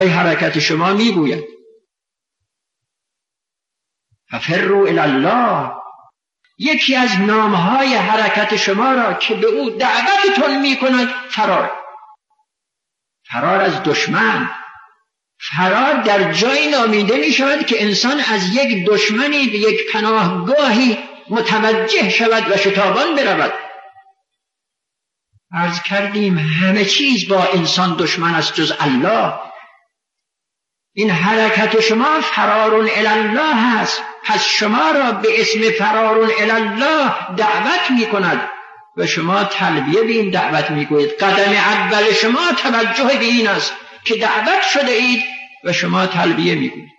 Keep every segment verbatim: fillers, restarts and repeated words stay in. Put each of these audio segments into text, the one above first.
حرکت شما میگوید ففروا الی الله. یکی از نامهای حرکت شما را که به او دعوتتون میکند فرار، فرار از دشمن. فرار در جایی نامیده می شود که انسان از یک دشمنی به یک پناهگاهی متوجه شود و شتابان برود. عرض کردیم همه چیز با انسان دشمن است جز الله. این حرکت شما فرارون الی الله است، پس شما را به اسم فرارون الی الله دعوت می کند و شما تلبیه به این دعوت می گویید. قدم اول شما توجه به این است که دعوت شده اید و شما تلبیه می گویید.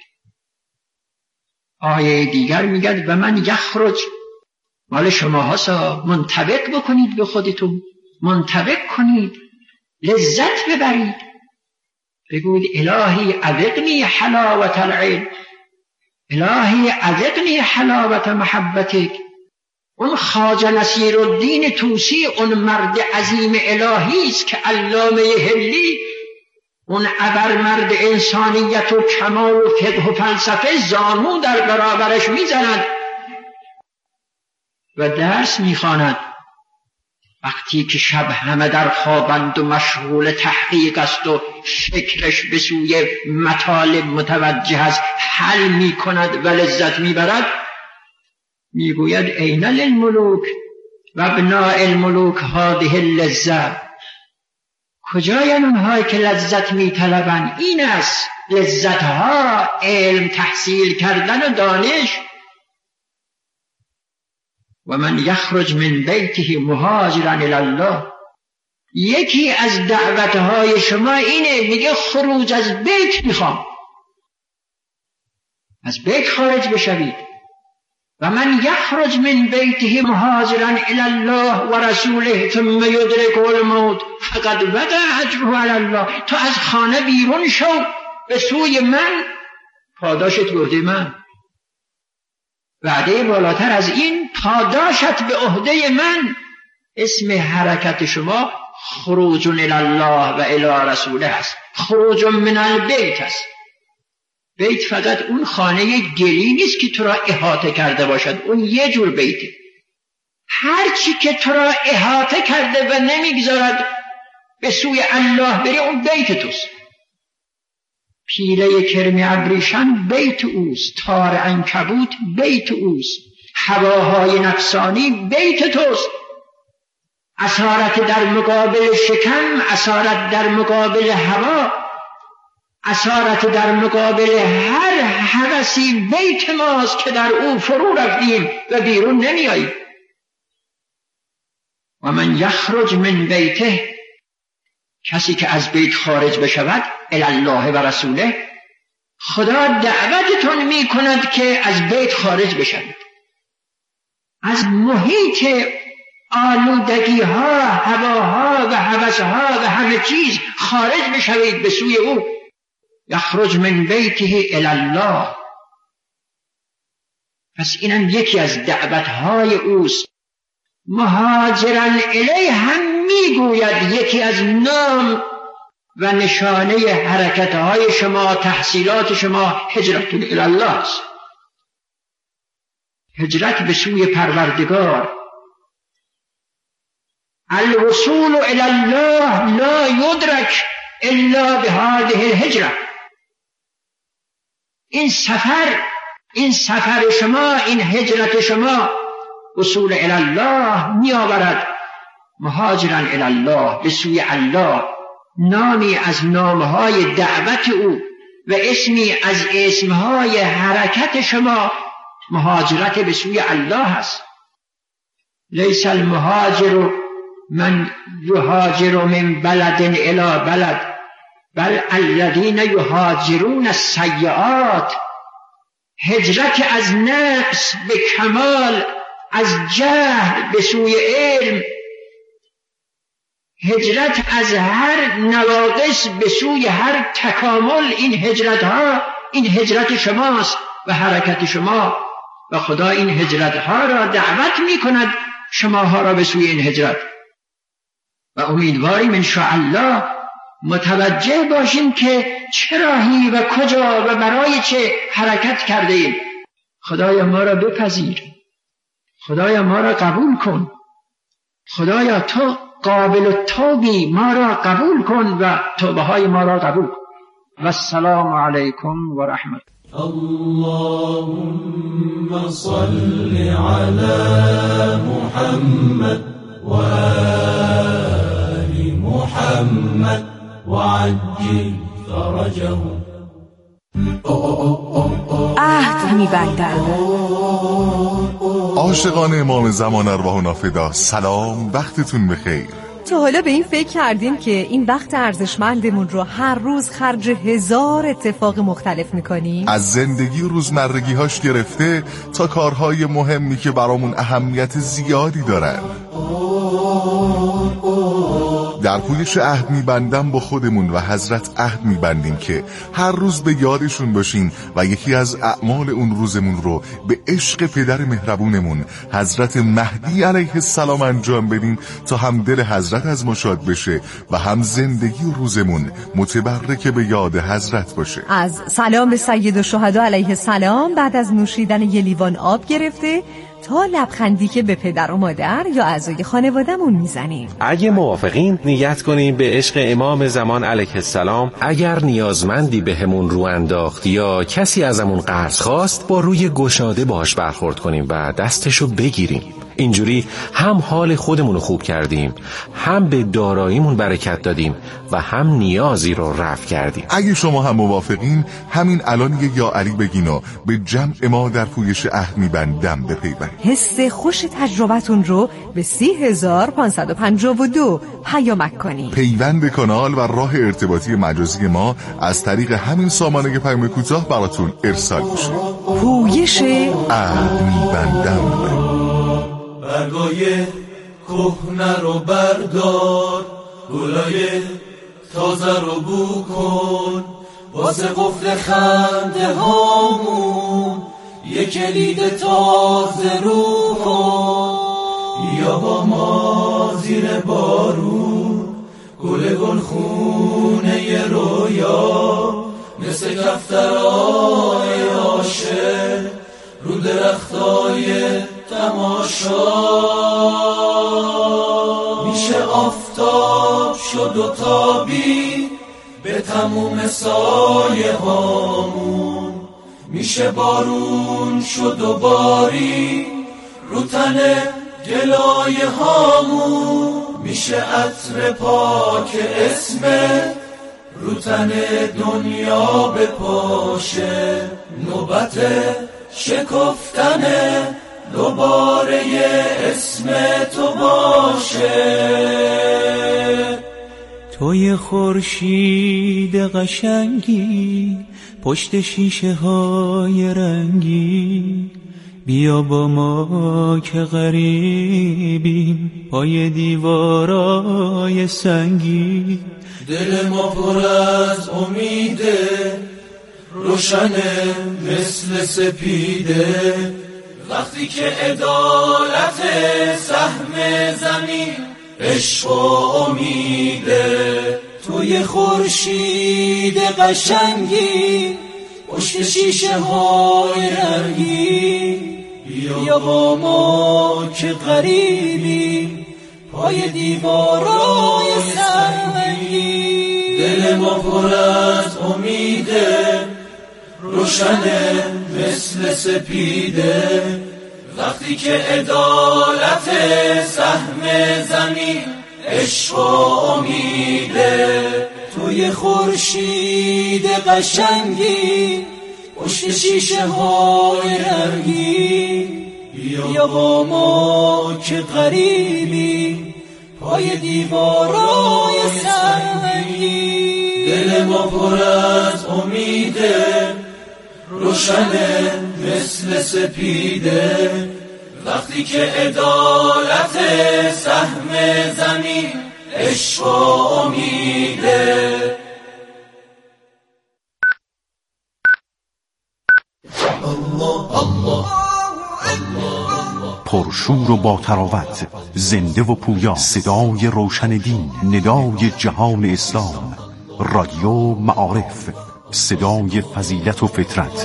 آیه دیگر می گوید و من یخرج، مال شما هاستا، منطبق بکنید به خودتون، منطبق کنید، لذت ببرید، بگوید الهی اذقنی حلاوت العلم، الهی اذقنی حلاوت محبتک. اون خواجه نصیرالدین طوسی، اون مرد عظیم الهی است که علامه حلی، اون ابرمرد انسانیت و کمال و فقه و فلسفه، زانو در برابرش میزند و درس میخواند. وقتی که شب همه در خوابند و مشغول تحقیق است و فکرش به سوی مطالب متوجه است، حل میکند و لذت میبرد، میگوید این للملوک و ابناء الملوک هذه اللذت. کجایند اونهایی که لذت میطلبند؟ این است لذت ها، علم، تحصیل کردن و دانش. و من یخرج من بیته مهاجرا الی الله. یکی از دعوتهای شما اینه، میگه خروج از بیت میخوام، از بیت خارج بشوید. و من یخرج من بیته مهاجرا الی الله و رسوله ثم یدرکه الموت فقد وقع اجره علی الله. تو از خانه بیرون شو به سوی من، پاداشت به عهده من. وعده بالاتر از این پاداشت به عهده من. اسم حرکت شما خروج الی الله و الی رسوله است، خروج من البیت است. بیت فقط اون خانه گلی نیست که تو را احاطه کرده باشد، اون یه جور بیته. هر چی که تو را احاطه کرده و نمیگذارد به سوی الله بری، اون بیت توست. پیله کرم ابریشم بیت اوست، تار عنکبوت بیت اوست، هواهای نفسانی بیت توست. اسارت در مقابل شکم، اسارت در مقابل هوا، اسارت در مقابل هر هوسی بیت ماست که در او فرو رفتیم و بیرون نمیاییم. و من یخرج من بیته، کسی که از بیت خارج بشود، الی الله و رسوله، خدا دعوتتون می کند که از بیت خارج بشوید، از محیط آلودگی ها، هواها و هوسها و همه چیز خارج بشوید به سوی او. یخرج من بیته الی الله. پس اینم یکی از دعوتهای اوست. مهاجرا الی هم میگوید یکی از نام و نشانه حرکتهای شما، تحصیلات شما، هجرتون الی الله است. هجرت به سوی پروردگار. الوصول الی الله لا یدرک الا بهذه الهجره. این سفر، این سفر شما، این هجرت شما، وصول الی الله می آورد. مهاجرا الی الله، به سوی الله، نامی از نامهای دعوت او و اسمی از اسمهای حرکت شما. مهاجرت به سوی الله است. لیس المهاجر من یهاجر من بلد الی بلد بل الذین یهاجرون السیئات. هجرت از نقص به کمال، از جهل به سوی علم، هجرت از هر نواقص به سوی هر تکامل. این هجرت ها، این هجرت شماست و حرکت شما، و خدا این هجرت ها را دعوت می کند شماها را به سوی این هجرت. و امیدواریم ان شاء الله متوجه باشیم که چه راهی و کجا و برای چه حرکت کرده ایم. خدایا ما را بپذیر، خدایا ما را قبول کن، خدایا تو قابل التوبی، ما را قبول کن و توبه های ما را قبول کن. و السلام علیکم و رحمت. اللهم صل علی محمد و آل محمد و عجل فرجهم. عهد می‌بندم. عاشقان امام زمان ارواحنا فدا، سلام، وقتتون بخیر. تا حالا به این فکر کردیم که این وقت ارزشمندمون رو هر روز خرج هزار اتفاق مختلف میکنیم؟ از زندگی و روزمرگی هاش گرفته تا کارهای مهمی که برامون اهمیت زیادی دارن. در پویش عهد میبندم با خودمون و حضرت عهد میبندیم که هر روز به یادشون باشیم و یکی از اعمال اون روزمون رو به عشق پدر مهربونمون حضرت مهدی علیه السلام انجام بدیم تا هم دل حضرت از ما شاد بشه و هم زندگی و روزمون متبرک به یاد حضرت باشه. از سلام به سید الشهدا علیه السلام بعد از نوشیدن یه لیوان آب گرفته تا لبخندی که به پدر و مادر یا اعضای خانواده‌مون میزنیم. اگه موافقین نیت کنیم به عشق امام زمان علیه السلام. اگر نیازمندی به همون رو انداخت یا کسی ازمون قرض خواست، با روی گشاده باهاش برخورد کنیم و دستشو بگیریم. اینجوری هم حال خودمون رو خوب کردیم، هم به داراییمون برکت دادیم و هم نیازی رو رفع کردیم. اگه شما هم موافقین همین الان یه یا علی بگین و به جمع ما در پویش عهد میبندم بپیوند. حس خوش تجربتون رو به سی هزار پانصد و پنجاه و دو پیامک کنید. پیوند کانال و راه ارتباطی مجازی ما از طریق همین سامانه پیام کوتاه براتون ارسال میشه. پویش عهد میبندم. برگای کهنه رو بردار، گلای تازه رو بو کن، واسه قفل خنده هامون یه کلید تازه رو کن. یا با ما زیر بارون گل گل خونه ی رویا، مثل کفترهای عاشق رو درختای تماشا. میشه آفتاب شد و تابی به تموم سایه هامون، میشه بارون شد و باری رو تن گلای هامون، میشه عطر پاک اسمت رو تن دنیا بپاشه. نوبت شکفتنه دوباره یه اسم تو باشه. توی خورشید قشنگی پشت شیشه های رنگی، بیا با ما که غریبیم پای دیوارای سنگی. دل ما پر از امیده، روشنه مثل سپیده، وقتی که عدالت سهم زمین عشق و امیده. توی خورشید قشنگی پشت شیشه های رنگی، بیا با ما که غریبی پای دیوارای سنگی. دل ما پر از امیده، روشنه مثل سپیده، وقتی که عدالت سهم زمین عشق و امیده. توی خورشید قشنگی پشت شیشه های رنگی، بیا با ما که غریبی پای دیوارای سنگی. دل ما پر از امیده، روشنه مثل سپیده، وقتی که عدالت سهم زمین عشق و امیده. الله الله پرشور و با تراوت، زنده و پویا، صدای روشن دین، ندای جهان اسلام. رادیو معارف، صدای فضیلت و فطرت.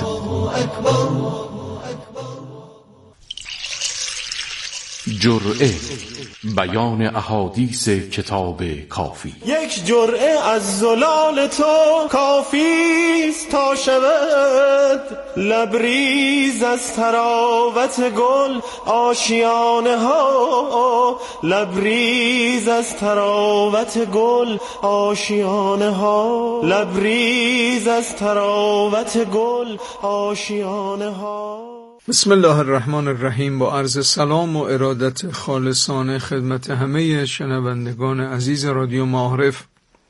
جرعه، بیان احادیث کتاب کافی. یک جرعه از زلال تو کافیست تا شود لبریز از تراوت گل آشیانه ها، لبریز از تراوت گل آشیانه ها، لبریز از تراوت گل آشیانه ها. بسم الله الرحمن الرحیم. با عرض سلام و ارادت خالصانه خدمت همه شنوندگان عزیز رادیو معارف،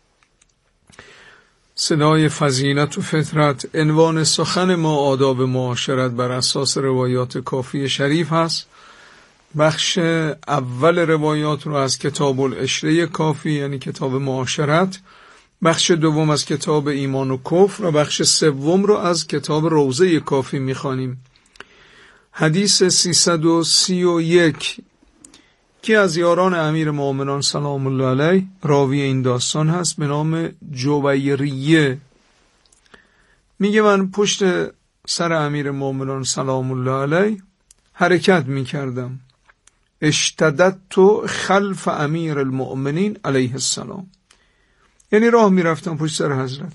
صدای فضیلت و فطرت. عنوان سخن ما آداب معاشرت بر اساس روایات کافی شریف هست. بخش اول روایات رو از کتاب العشره کافی یعنی کتاب معاشرت، بخش دوم از کتاب ایمان و کفر و بخش سوم رو از کتاب روضه کافی میخوانیم. حدیث سیصد و سی و یک که از یاران امیر مومنان سلام الله علیه راوی این داستان هست به نام جویریه. میگه من پشت سر امیر مومنان سلام الله علیه حرکت میکردم. اشتدت خلف امیر المؤمنین علیه السلام، یعنی راه میرفتم پشت سر حضرت.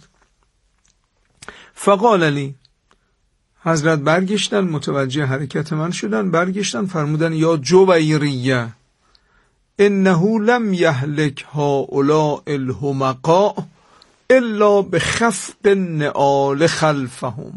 فقال لی، حضرت برگشتن، متوجه حرکت من شدن، برگشتن فرمودن یا جویریه انه لم یهلک هؤلاء الحمقاء الا بخفق النعال خلفهم.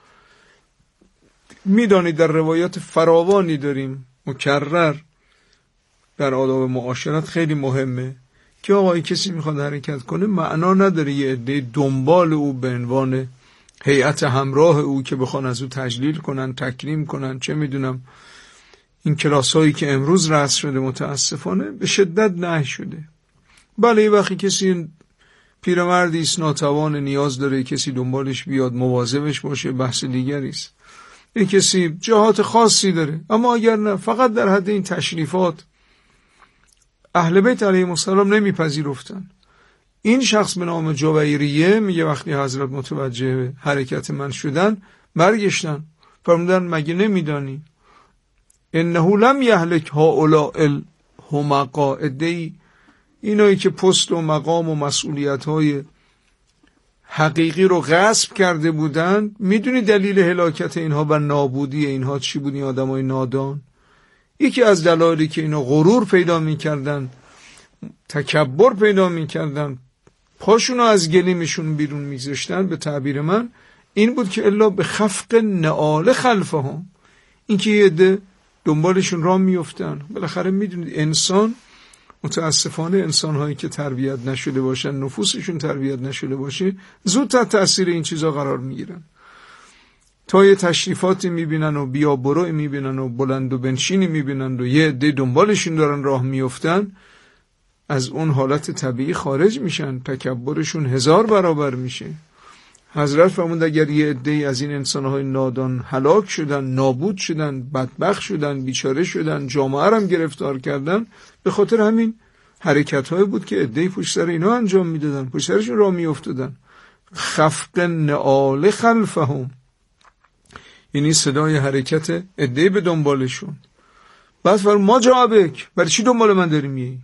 میدانید در روایات فراوانی داریم مکرر در آداب معاشرت خیلی مهمه که آقای کسی میخواد حرکت کنه معنا نداره یه عده دنبال او به عنوان هیئت همراه او که بخوان از او تجلیل کنن، تکریم کنن، چه میدونم این کلاس هایی که امروز رأس شده متاسفانه به شدت نهی شده. بله یه وقتی کسی پیرمردی است ناتوان نیاز داره کسی دنبالش بیاد مواظبش باشه بحث دیگری است. یه کسی جهات خاصی داره، اما اگر نه فقط در حد این تشریفات اهل بیت علیهم السلام نمیپذیرفتن. این شخص به نام جویریه میگه وقتی حضرت متوجه حرکت من شدن برگشتن فرمودن مگه نمیدانی انه لم یهلک هؤلاء الحمقاء، ادعی اینایی که پست و مقام و مسئولیت های حقیقی رو غصب کرده بودن. میدونی دلیل هلاکت اینها و نابودی اینها چی بود؟ این آدمای نادان، یکی از دلایلی که اینا غرور پیدا میکردن، تکبر پیدا میکردن، پاشونو از گلیمشون بیرون میذاشتن، به تعبیر من این بود که الا به خفق نعال خلفهم، این که یه عده دنبالشون راه میفتن. بالاخره میدونید انسان متاسفانه انسانهایی که تربیت نشده باشن، نفوسشون تربیت نشده باشه، زود تحت تاثیر این چیزا قرار میگیرن. تا یه تشریفاتی میبینن و بیا برو میبینن و بلند و بنشینی میبینن و یه عده دنبالشون دارن راه میفتن، از اون حالت طبیعی خارج میشن، تکبرشون هزار برابر میشه. حضرت فرمود اگر یه عده‌ای از این انسانهای نادان هلاک شدن، نابود شدن، بدبخت شدن، بیچاره شدن، جامعه هم گرفتار کردن، به خاطر همین حرکت‌های بود که عده‌ای پشت سر اینا انجام میدادن، پشت سرشون راه میافتادن. خفق نعال خلفهم یعنی صدای حرکت عده‌ای به دنبالشون. بعد فرمود ما جابک، برای چی دنبال من داری میای؟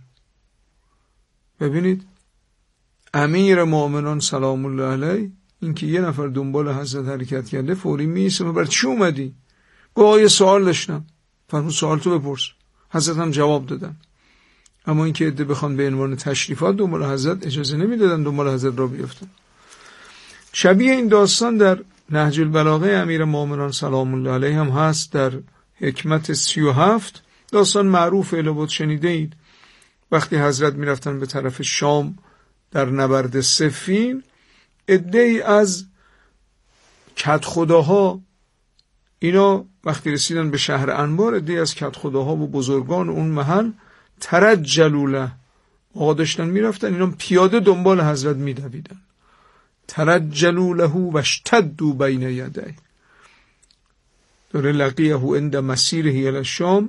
ببینید امیر مومنان سلام الله علیه این که یه نفر دنبال حضرت حرکت کرده فوری میسه برای چی اومدی؟ گویا یه سوال داشتم. فرمود سوال تو بپرس. حضرت هم جواب دادن. اما این که عده بخوان به عنوان تشریفات دنبال حضرت اجازه نمیدادن دنبال حضرت را بیفتن. شبیه این داستان در نهج البلاغه امیر مومنان سلام الله علیه هم هست. در حکمت سی و هفت داستان معروف الهبود شنیده اید. وقتی حضرت میرفتن به طرف شام در نبرد صفین، عده‌ای از کدخداها اینا وقتی رسیدن به شهر انبار، عده‌ای از کدخداها و بزرگان اون محل ترجلوا له، آقا داشتن میرفتن اینا پیاده دنبال حضرت میدویدن. ترجلوا له و اشتدوا بین یدیه، داره لقیه عند مسیره الی الشام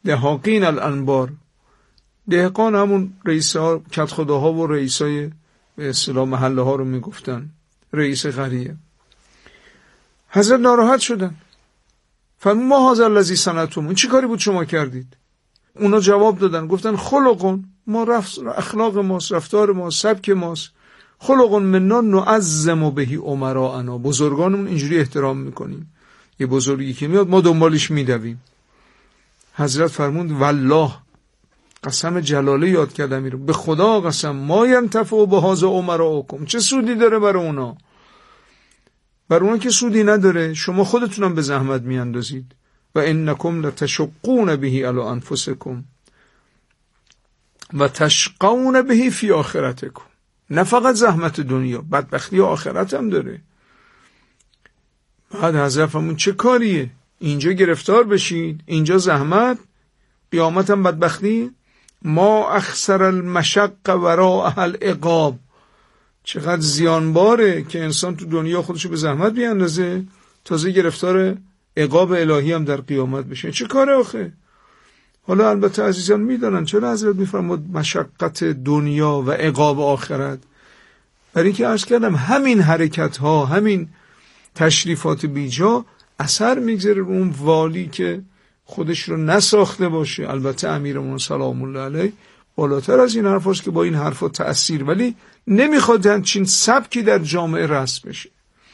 دهاقین الانبار. دهقان همون رئیس ها کدخداها و رئیسای به اصطلاح محله ها رو میگفتن رئیس قریه. حضرت ناراحت شدن، فرمود ما هذا الذی صنعتم، این چی کاری بود شما کردید؟ اونا جواب دادن گفتن خلقون، ما رفت اخلاق ماست، رفتار ماست، سبک ماست، خلقون منا نعظم بهی امراءنا، بزرگانمون اینجوری احترام میکنیم، یه بزرگی که میاد ما دنبالش میدویم. حضرت فرمود والله، قسم جلاله یاد کردم میرم، به خدا قسم، ما ینتفع بهذا امراءکم، چه سودی داره برای اونا؟ برای اونا که سودی نداره، شما خودتونم به زحمت میاندازید. و انکم لتشقون به علی انفسکم و تشقون به فی آخرتکم. نه فقط زحمت دنیا، بدبختی آخرت هم داره. بعد حضرت فرمود چه کاریه؟ اینجا گرفتار بشید، اینجا زحمت، قیامت هم بدبختی. ما اخسر المشق وراء العقاب، چقدر زیانباره که انسان تو دنیا خودشو به زحمت بیاندازه، تازه گرفتار عقاب الهی هم در قیامت بشه. چه کاره آخه؟ حالا البته عزیزان میدانن چرا حضرت میفرمود مشقت دنیا و عقاب آخرت؟ برای اینکه عرض کردم همین حرکت ها، همین تشریفات بیجا اثر میگذاره رو اون والی که خودش رو نساخته باشه. البته امیرمون سلام الله علیه بالاتر از این حرف هست که با این حرفا تأثیر، ولی نمیخواد همچین سبکی در جامعه رسم بشه.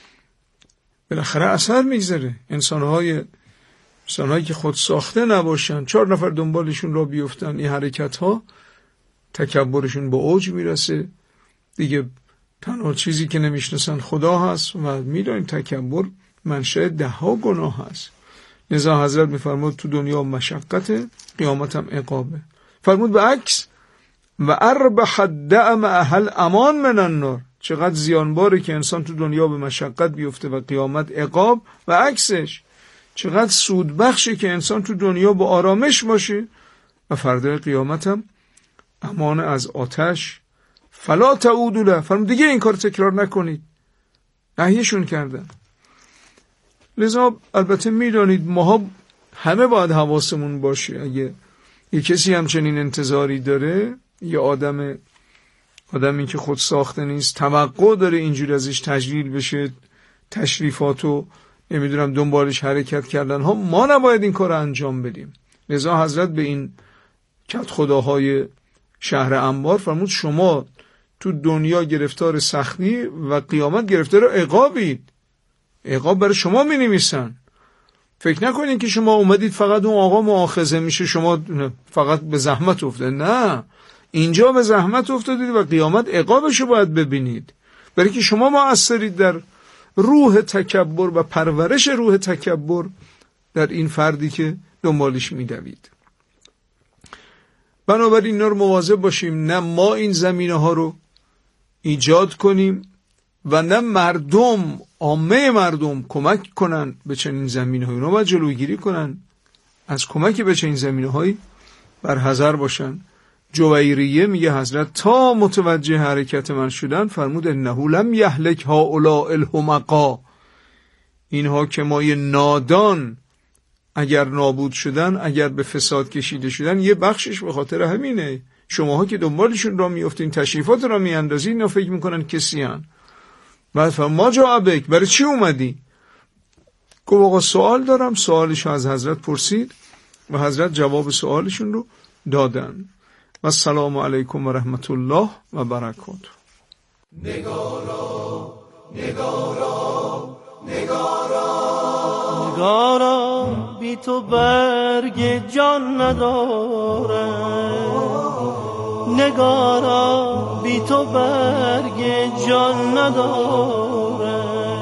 بالاخره اثر میگذاره. انسانهای انسانهایی که خود ساخته نباشن، چهار نفر دنبالشون را بیفتن، این حرکت ها تکبرشون به اوج میرسه دیگه. تنها چیزی که نمیشناسن خدا هست و میدونیم تکبر منشأ ده ها گناه هست. لذا حضرت میفرمود تو دنیا مشقت، قیامت هم عقابه. فرمود به عکس و اربح الدعم اهل امان من النار، چقدر زیانباره که انسان تو دنیا به مشقت بیفته و قیامت عقاب، و عکسش چقدر سودبخشه که انسان تو دنیا با آرامش باشه و فردای قیامت هم امان از آتش. فلا تعودوا له، فرمود دیگه این کار تکرار نکنید، نهیشون کردن. لذا البته میدانید ماها همه باید حواسمون باشه، اگه یه کسی همچنین انتظاری داره، یه آدم آدمی که خود ساخته نیست، توقع داره اینجوری ازش تجلیل بشه، تشریفاتو نمیدونم دنبالش حرکت کردن ها، ما نباید این کار انجام بدیم. لذا حضرت به این کت خداهای شهر انبار فرمود شما تو دنیا گرفتار سختی و قیامت گرفتار عقابید. عقاب برای شما می نویسن. فکر نکنین که شما اومدید فقط اون آقا مؤاخذه میشه شما فقط به زحمت افتاد. نه، اینجا به زحمت افتادید و قیامت عقابشو باید ببینید، برای که شما مؤثرید در روح تکبر و پرورش روح تکبر در این فردی که دنبالش میدوید. بنابراین اینا رو مواظب باشیم، نه ما این زمینه ها رو ایجاد کنیم و نه مردم، عامه مردم کمک کنن به چنین زمینه هایی. اونا باید جلوگیری کنن از کمک به چنین زمینه هایی، بر حذر باشن. جویریه میگه حضرت تا متوجه حرکت من شدن فرمود انه لم یهلک هؤلاء الحمقا، این حاکمای نادان اگر نابود شدن، اگر به فساد کشیده شدن، یه بخشش به خاطر همینه. شماها که دنبالشون را میافتین، تشریفات را میاندازین، اینا فکر میکنن کسی هن. بعد فرمود ما جا ابک، برای چی اومدی؟ گفت آقا سوال دارم. سوالش از حضرت پرسید و حضرت جواب سوالشون رو دادن. و السلام علیکم و رحمت الله و برکاته. نگارا نگارا نگارا نگارا بی تو برگ جان نداره، نگارا بی تو برگ جان نداره،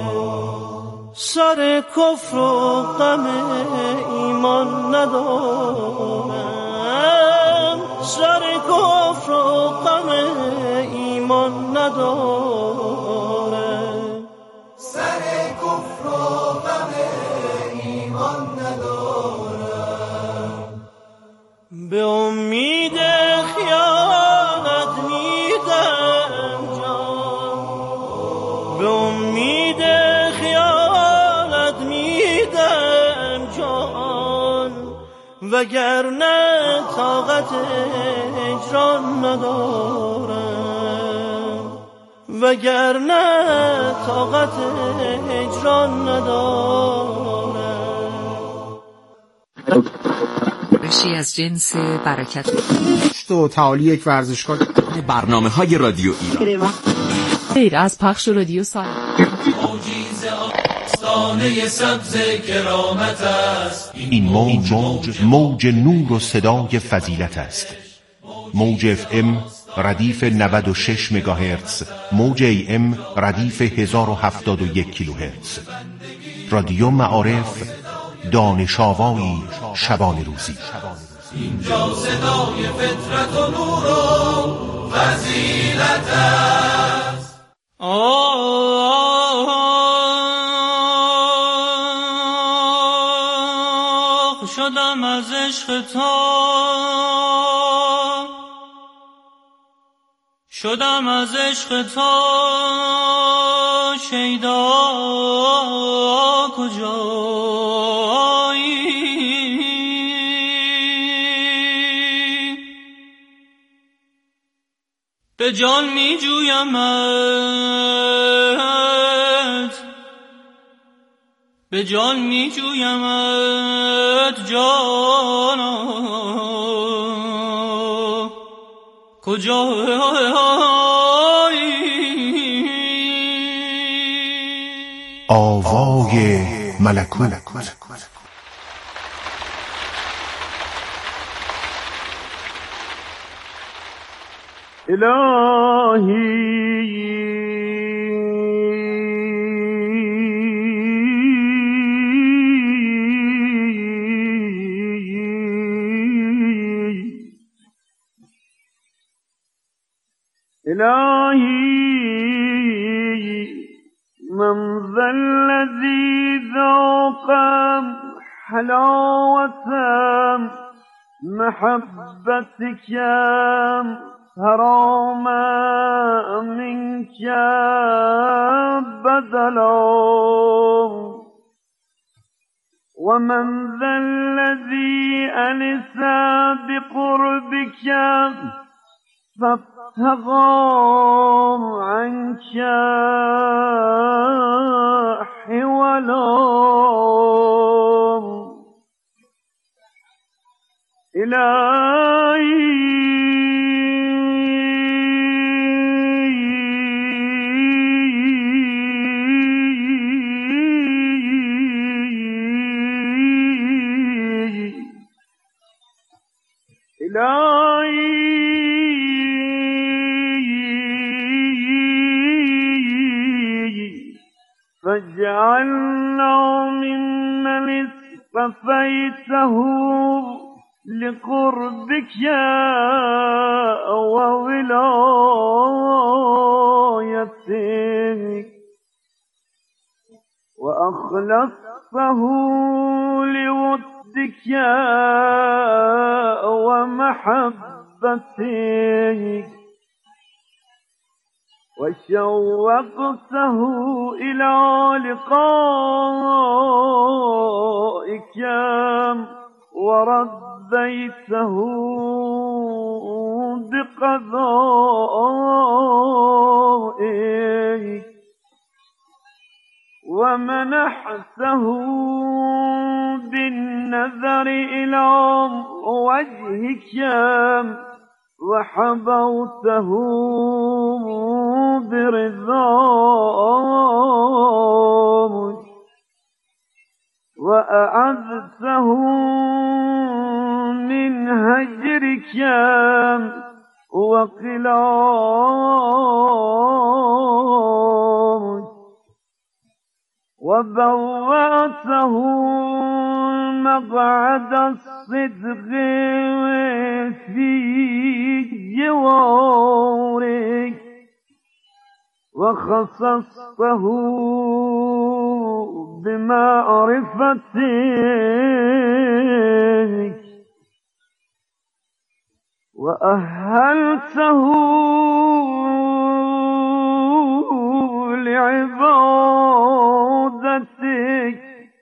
سر کفر و غم ایمان نداره، سر کفر و غم ایمان نداره، سر کفر و غم ایمان نداره، به امید خیانت میدم جان، به امید خیانت میدم جان، وگرنه طاقت هجران ندارم، وگرنه طاقت هجران ندارم. رشی از جنس برکت تو تعالی یک ورزشگاه. برنامه های رادیو ایران غیر از پخش رادیو سال آستانه سبز کرامت است. این موج موج نور و صدای فضیلت است. موج اف ام ردیف نود و شش مگاهرتز، موج ای ام ردیف هزار و هفتاد و یک کیلوهرتز. رادیو معارف، دانش آوایی شبانه روزی. اینجا صدای فطرت و نور و فضیلت است. آه شدم از عشق تا، شدم از عشق تا شیدا کجایی؟ به جان می جویمت، به جان می جویمت جانا کجایی؟ آوای ملکوت. الهی إلهي من ذا الذي ذوق حلاوة محبتك حراما منك بدلا ومن ذا الذي أنس بقربك فابتغى عنك حولا إلهي فاجعلنا ممن اصطفيته لقربك وولايتك وأخلصته لودك ومحبتك وشوقته إلى لقائك ورديته بقضائك ومنحته بالنظر إلى وجهك وحبوته برضاك وأعذته من هجرك وقلاك وبوأته مقعد الصدق في جوارك وخصصته بمعرفتك وأهلته لعبادتك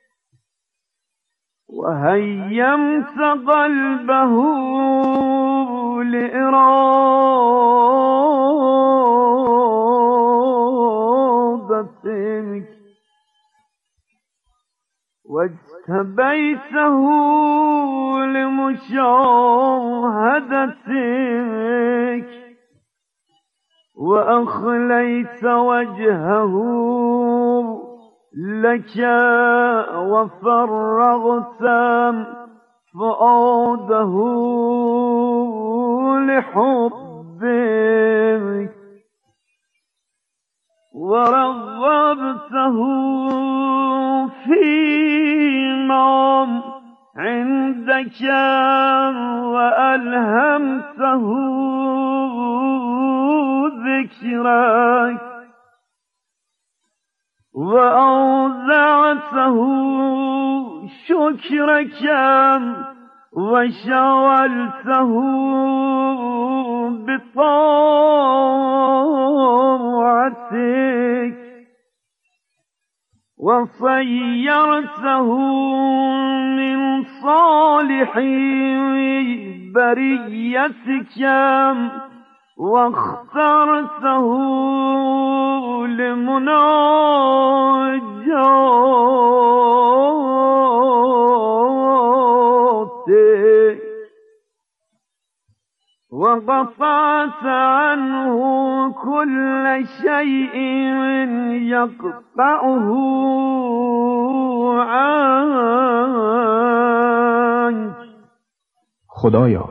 وهيمت قلبه لإرادتك واجتبيته لمشاهدتك وأخليت وجهه لك وفرغت فؤاده لحبك ورغبته فيما عندك وألهمته ذكرك وأوزعته شكرك وشغلته بطاعتك وصيرته من صالح بريتك واخترته لمناجاتك وقطعت عنه كل شيء يقطعه عنك. خدایا،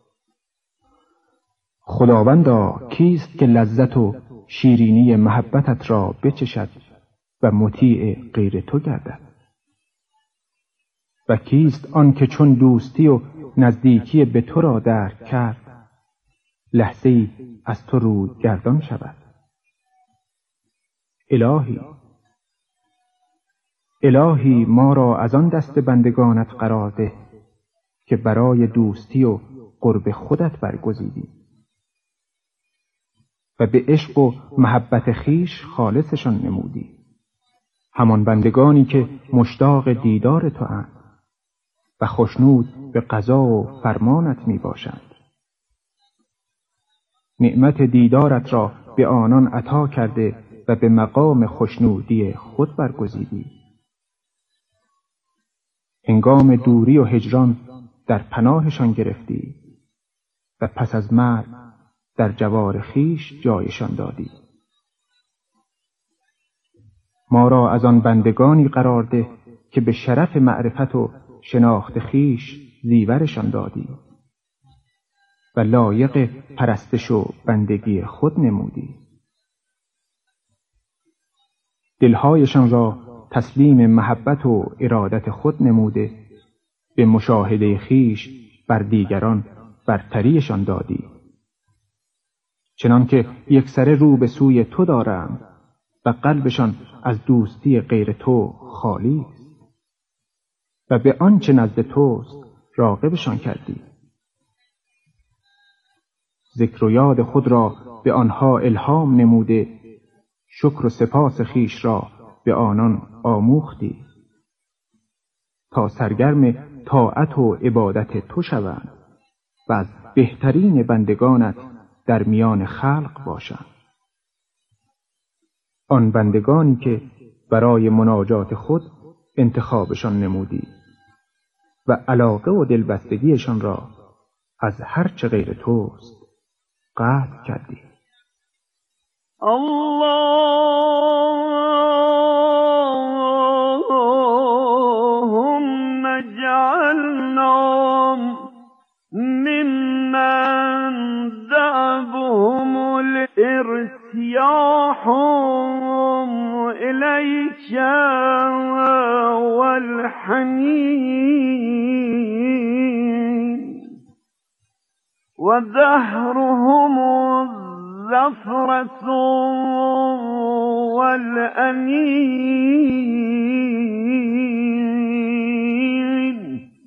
خداوندا کیست که لذت و شیرینی محبتت را بچشد و مطیع غیر تو گردد؟ و کیست آن که چون دوستی و نزدیکی به تو را درک کرد لحظه‌ای از تو روی گردان شود؟ الهی الهی ما را از آن دست بندگانت قرار ده که برای دوستی و قرب خودت برگزیدی و به عشق و محبت خیش خالصشان نمودی، همان بندگانی که مشتاق دیدار تو اند و خوشنود به قضا و فرمانت می باشند. نعمت دیدارت را به آنان عطا کرده و به مقام خوشنودی خود برگزیدی. هنگام دوری و هجران در پناهشان گرفتی و پس از مرگ در جوار خیش جایشان دادی. ما را از آن بندگانی قرار ده که به شرف معرفت و شناخت خیش زیورشان دادی و لایق پرستش و بندگی خود نمودی. دلهایشان را تسلیم محبت و ارادت خود نموده به مشاهده خیش بر دیگران برتریشان دادی، چنان که یک سره رو به سوی تو دارند و قلبشان از دوستی غیر تو خالی است و به آنچه نزد توست راغبشان کردی. ذکر و یاد خود را به آنها الهام نموده، شکر و سپاس خیش را به آنان آموختی تا سرگرم طاعت و عبادت تو شوند و از بهترین بندگانت در میان خلق باشند. آن بندگانی که برای مناجات خود انتخابشان نمودی و علاقه و دلبستگیشان را از هر چه غیر توست قطع کردی. اللهم اجعلنا ممن دعبهم الارتياح إليك والحنين ودهرهم الزفرة والأنين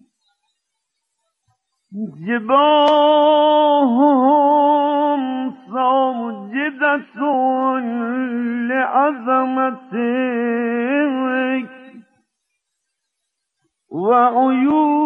جباههم ساجدة لعظمتك وعيون